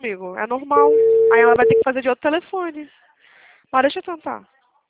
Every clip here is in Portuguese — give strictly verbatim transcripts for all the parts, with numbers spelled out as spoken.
amigo. É normal. Aí ela vai ter que fazer de outro telefone. Mas deixa eu tentar.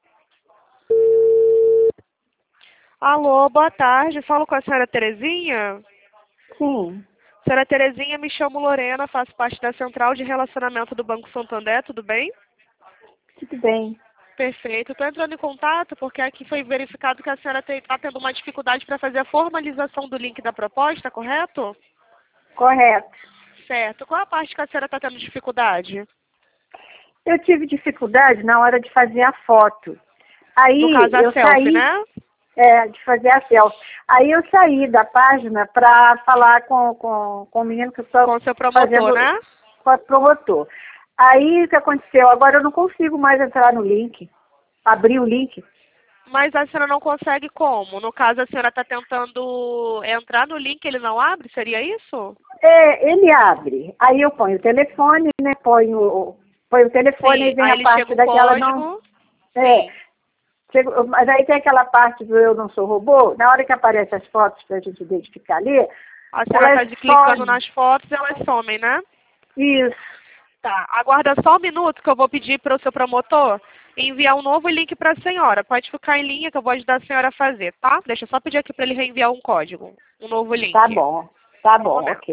Alô, boa tarde. Falo com a senhora Terezinha? Sim, Senhora Terezinha, me chamo Lorena, faço parte da Central de Relacionamento do Banco Santander, tudo bem? tudo bem. Perfeito. Estou entrando em contato porque aqui foi verificado que a senhora está tendo uma dificuldade para fazer a formalização do link da proposta, correto? Correto. Certo. Qual a parte que a senhora está tendo dificuldade? Eu tive dificuldade na hora de fazer a foto. Aí No caso, a eu selfie, saí né? é, de fazer a selfie. Aí eu saí da página para falar com, com, com o menino que estou Com o seu promotor, né? com o promotor. Aí o que aconteceu? Agora eu não consigo mais entrar no link, abrir o link. Mas a senhora não consegue como? No caso, a senhora está tentando entrar no link, ele não abre? Seria isso? É, ele abre. Aí eu ponho o telefone, né? Ponho, ponho o telefone Sim. e vem Aí a ele parte chega o daquela não. código. É, Sim. chego- mas aí tem aquela parte do eu não sou robô, na hora que aparecem as fotos para a gente identificar ali, A senhora elas está clicando somem. nas fotos e elas somem, né? Isso, Tá. Aguarda só um minuto que eu vou pedir para o seu promotor enviar um novo link para a senhora. Pode ficar em linha que eu vou ajudar a senhora a fazer, tá? Deixa eu só pedir aqui para ele reenviar um código, um novo tá link. bom, tá Só um bom, momento. ok.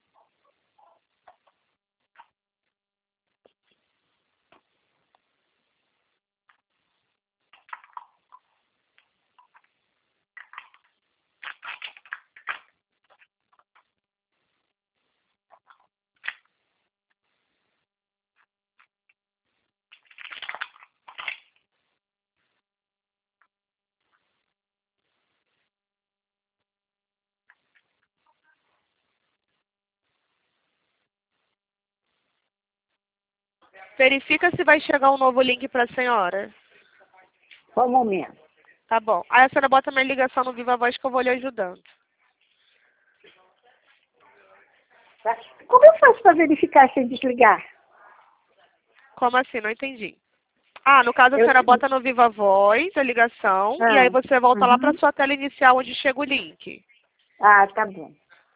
Verifica se vai chegar um novo link para a senhora. Só um momento. Tá bom. Aí a senhora bota minha ligação no Viva Voz que eu vou lhe ajudando. Tá? Como eu faço para verificar sem desligar? Como assim? Não entendi. Ah, no caso a Eu, senhora bota no Viva Voz a ligação e aí ah, você volta lá para uhum. sua tela inicial onde chega o link. Ah, tá bom.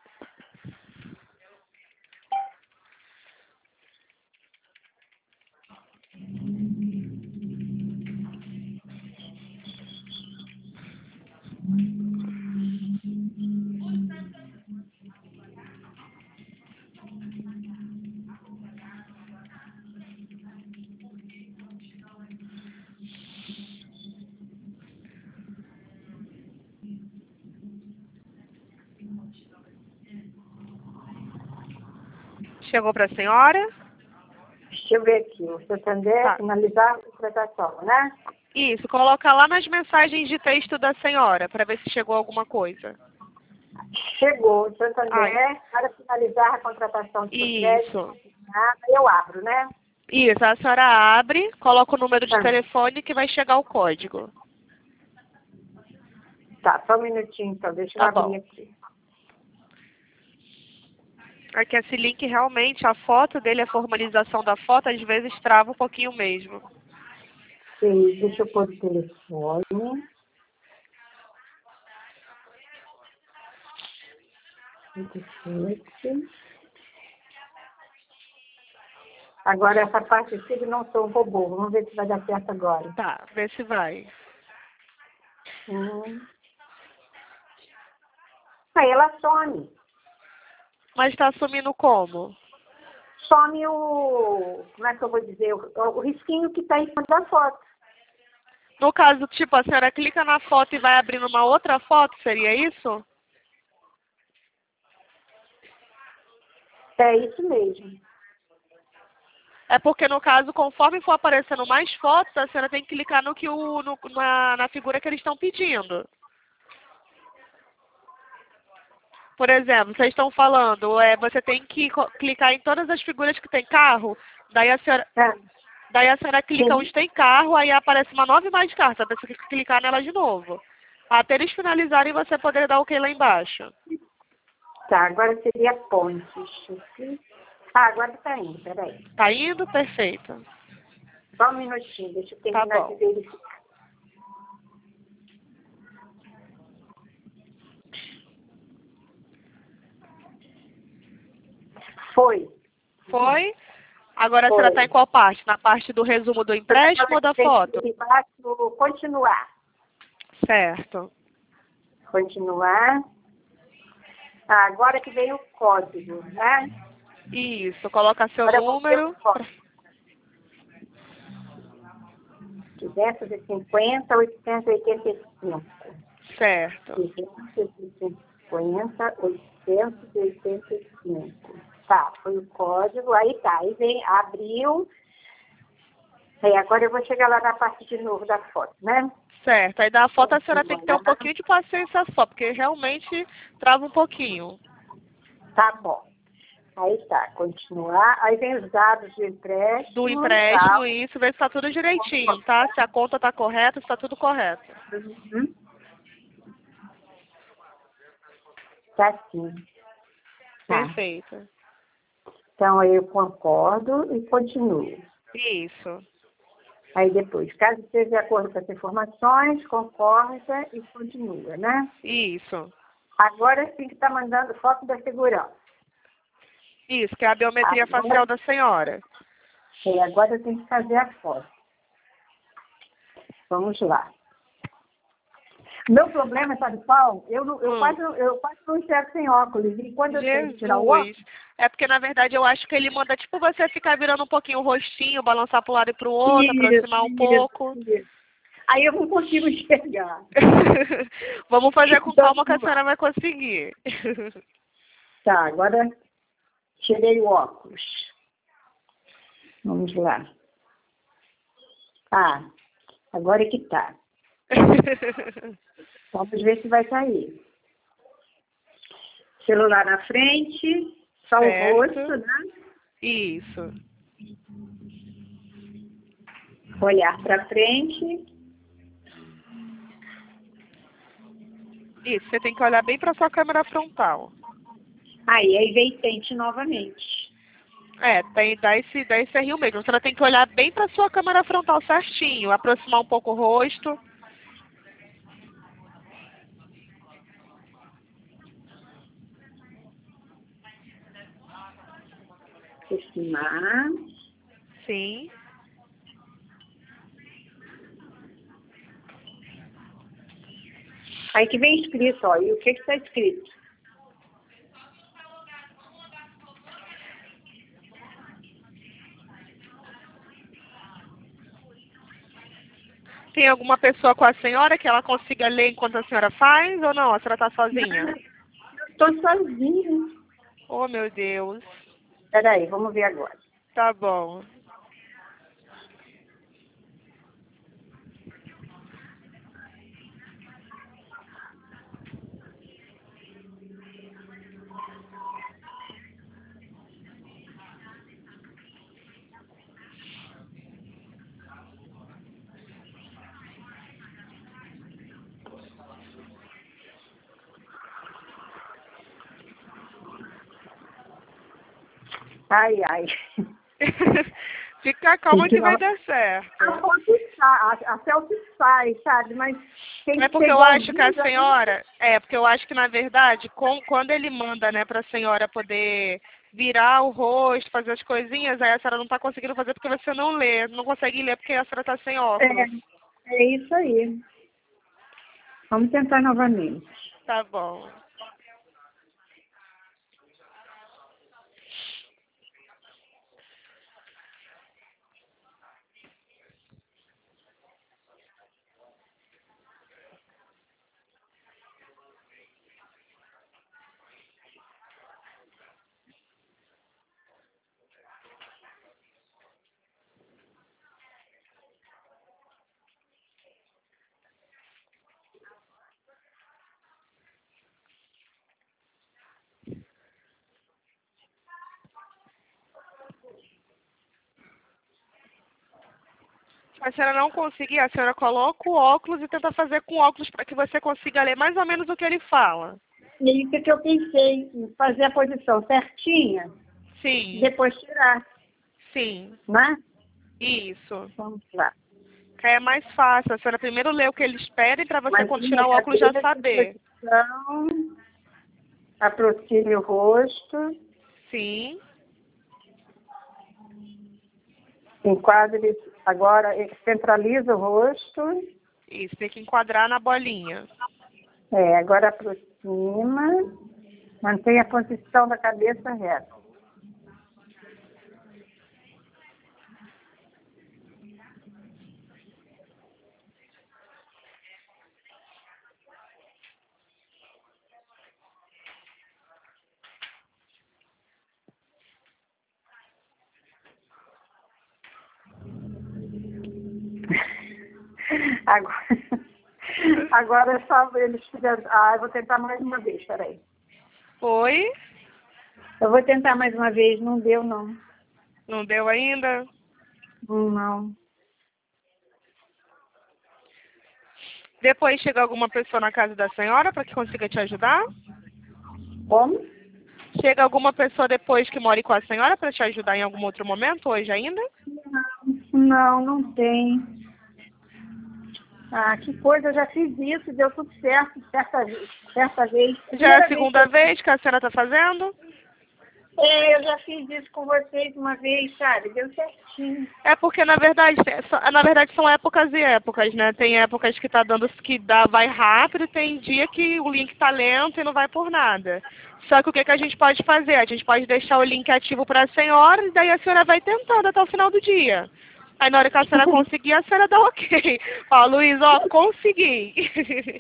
Chegou para a senhora? Deixa eu ver aqui. O Santander, Tá. finalizar a contratação, né? Isso, coloca lá nas mensagens de texto da senhora para ver se chegou alguma coisa. Chegou. O Ai, Santander, para finalizar a contratação de crédito, isso. eu abro, né? Isso, a senhora abre, coloca o número de Ah, telefone que vai chegar o código. tá, só um minutinho então. Deixa eu Tá abrir bom. aqui. É que esse link realmente, a foto dele, a formalização da foto, às vezes trava um pouquinho mesmo. Sim, deixa eu pôr o telefone. vinte e sete. Agora, essa parte aqui de não sou um robô. Vamos ver se vai dar certo agora. Tá, vê se vai. Hum. Aí ela some. Mas tá assumindo como? Some o... Como é que eu vou dizer? O, o risquinho que está em cima da foto. No caso, tipo, a senhora clica na foto e vai abrindo uma outra foto, seria isso? É isso mesmo. É porque, no caso, conforme for aparecendo mais fotos, a senhora tem que clicar no que o, no- na, na figura que eles estão pedindo. Por exemplo, vocês estão falando, é, você tem que co- clicar em todas as figuras que tem carro, daí a senhora, É. daí a senhora clica Sim. onde tem carro, aí aparece uma nova imagem de carro, você tem que clicar nela de novo. Até eles finalizarem você poder dar OK lá embaixo. Tá, agora seria ponte. Deixa eu ver. Ah, agora tá indo, peraí. Tá indo? Perfeito. Só um minutinho, deixa eu Tá terminar de bom. verificar. Foi. Foi? Agora a Foi. senhora está em qual parte? Na parte do resumo do empréstimo ou da foto? Embaixo, continuar. Certo. Continuar. Ah, agora que vem o código, né? Isso, coloca seu Agora eu vou ver o número. código. duzentos e cinquenta, oitocentos e oitenta e cinco. Certo. duzentos e cinquenta, oitocentos e oitenta e cinco. Tá, foi o código. Aí tá, aí vem, abriu. Aí agora eu vou chegar lá na parte de novo da foto, né? Certo. Aí da foto a senhora tem que ter um pouquinho de paciência só, porque realmente trava um pouquinho. Tá bom. Aí tá, continuar. Aí vem os dados do empréstimo. Do empréstimo, Tá. isso, ver se está tudo direitinho, tá? Se a conta está correta, se está tudo correto. Uhum. Tá sim. Tá. Perfeito. Então aí eu concordo e continuo. Isso. Aí depois, caso esteja de acordo com as informações, concorda e continua, né? Isso. Agora sim que está mandando foto da segurança. Isso, que é a biometria Agora, facial da senhora. é, agora eu tenho que fazer a foto. Vamos lá. Meu problema, sabe qual? Eu, não- eu, Hum. quase, não- eu quase não enxergo sem óculos. E quando eu tenho que tirar o óculos, Jesus. É porque, na verdade, eu acho que ele manda, tipo, você ficar virando um pouquinho o rostinho, balançar para um lado e para o outro, aproximar um isso, pouco. isso. Aí eu não consigo enxergar. Vamos fazer com Então, calma que a senhora vai conseguir. tá, agora tirei o óculos. Vamos lá. Ah, agora é que tá. Vamos ver se vai sair. Celular na frente, só Certo. o rosto, né? Isso. Olhar para frente. Isso, você tem que olhar bem para sua câmera frontal. Aí, aí vem tente novamente. É, tem, dá esse, dá esse rio mesmo. Você tem que olhar bem para sua câmera frontal certinho, aproximar um pouco o rosto. Aproximar. Sim. Aí que vem escrito, ó. E o que que está escrito? Tem alguma pessoa com a senhora que ela consiga ler enquanto a senhora faz ou não? A senhora está sozinha? Estou sozinha. Oh, meu Deus. Espera aí, vamos ver agora. Tá bom. Ai, ai. Fica calma que vai dar A certo. foto sai, a, a selfie sai, sabe? Mas tem É que porque ser eu acho que a igualzinho, senhora, é porque eu acho que na verdade, com, quando ele manda, né, para a senhora poder virar o rosto, fazer as coisinhas, aí a senhora não está conseguindo fazer porque você não lê, não consegue ler porque a senhora está sem óculos. É, é isso aí. Vamos tentar novamente. Tá bom. Se a senhora não conseguir, a senhora coloca o óculos e tenta fazer com óculos para que você consiga ler mais ou menos o que ele fala. E isso que eu pensei, em fazer a posição certinha, Sim, depois tirar, sim, né? isso. Vamos lá. Que aí é mais fácil. A senhora primeiro lê o que eles pedem para você, Mas quando tirar o óculos, já saber. Posição, aproxime o rosto. Sim, Enquadre, agora centraliza o rosto. Isso, tem que enquadrar na bolinha. É, agora aproxima. Mantenha a posição da cabeça reta. Agora, agora é só eles fizeram. Ah, eu vou tentar mais uma vez, peraí. Oi? Eu vou tentar mais uma vez, não deu não. Não deu ainda? Não. Depois chega alguma pessoa na casa da senhora para que consiga te ajudar? Como? Chega alguma pessoa depois que more com a senhora para te ajudar em algum outro momento, hoje ainda? Não, não tem. Ah, que coisa, eu já fiz isso, deu tudo certo, certa vez. Certa vez. Já é a Primeira segunda vez que eu... vez que a senhora está fazendo? É, eu já fiz isso com vocês uma vez, sabe? Deu certinho. É porque, na verdade, é só- na verdade são épocas e épocas, né? Tem épocas que tá dando, que dá, vai rápido, e tem dia que o link tá lento e não vai por nada. Só que o que, que a gente pode fazer? A gente pode deixar o link ativo para a senhora e daí a senhora vai tentando até o final do dia. Aí na hora que a senhora conseguir, a senhora dá ok. Ó, Luiz, ó, consegui.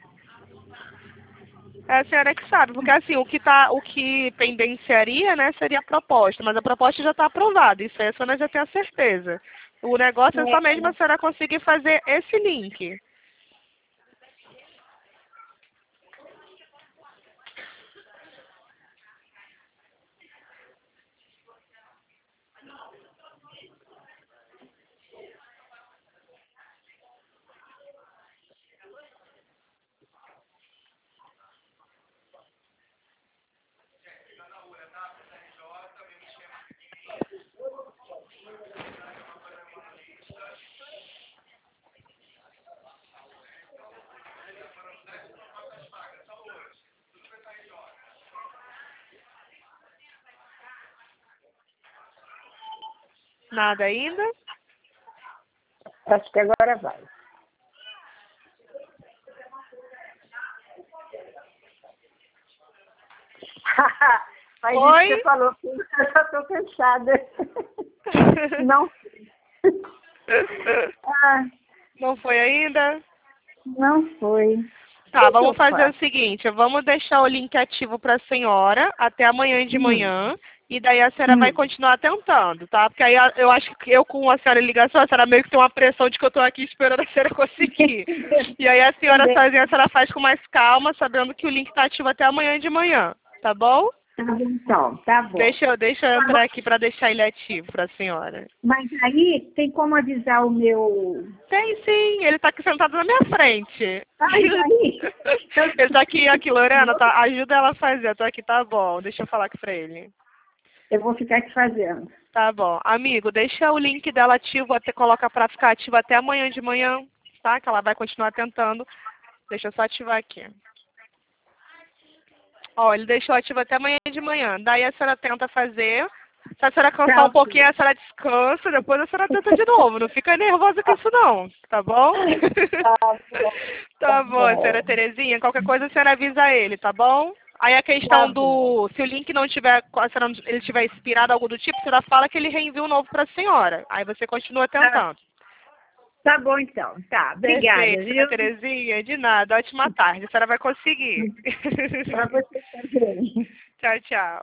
É a senhora que sabe, porque assim, o que, tá, o que pendenciaria, né, seria a proposta, mas a proposta já está aprovada, isso aí a senhora já tem a certeza. O negócio é só mesmo a senhora conseguir fazer esse link. Nada ainda? Acho que agora vai. Mas Oi? isso que você falou, eu já estou cansada. Não. Ah, Não foi ainda? não foi. Tá, O que vamos eu fazer o faço? seguinte, vamos deixar o link ativo para a senhora até amanhã de Hum, manhã, e daí a senhora vai hum. continuar tentando, tá? Porque aí a- eu acho que eu com a senhora em ligação, a senhora meio que tem uma pressão de que eu estou aqui esperando a senhora conseguir. E aí a senhora Também. sozinha, a senhora faz com mais calma, sabendo que o link está ativo até amanhã de manhã, tá bom? Tá bom, então, tá bom. Deixa eu, deixa eu entrar aqui para deixar ele ativo para a senhora. Mas aí tem como avisar o meu. Tem sim, ele está aqui sentado na minha frente. Ai, aí. Ele tá aqui, aqui, Lorena, tá, ajuda ela a fazer, eu tô aqui, tá bom, deixa eu falar aqui pra ele. Eu vou ficar aqui fazendo. Tá bom. Amigo, deixa o link dela ativo, até, coloca pra ficar ativo até amanhã de manhã, tá? Que ela vai continuar tentando. Deixa eu só ativar aqui. Ó, ele deixou ativo até amanhã de manhã. Daí a senhora tenta fazer. Se a senhora cansar Tá, um pouquinho, a senhora descansa, depois a senhora tenta de novo. Não fica nervosa com isso não, tá bom? tá bom. Tá bom, senhora Terezinha. Qualquer coisa a senhora avisa ele, tá bom? Aí a questão Tá bom. do... Se o link não tiver... Se a senhora- ele tiver expirado algo do tipo, a senhora fala que ele reenvia um novo pra senhora. Aí você continua tentando. Tá bom, então. Tá, obrigada, Perfeito, senhora viu? Terezinha. De nada. Ótima tarde. A senhora vai conseguir. Pra você também. Tchau, tchau.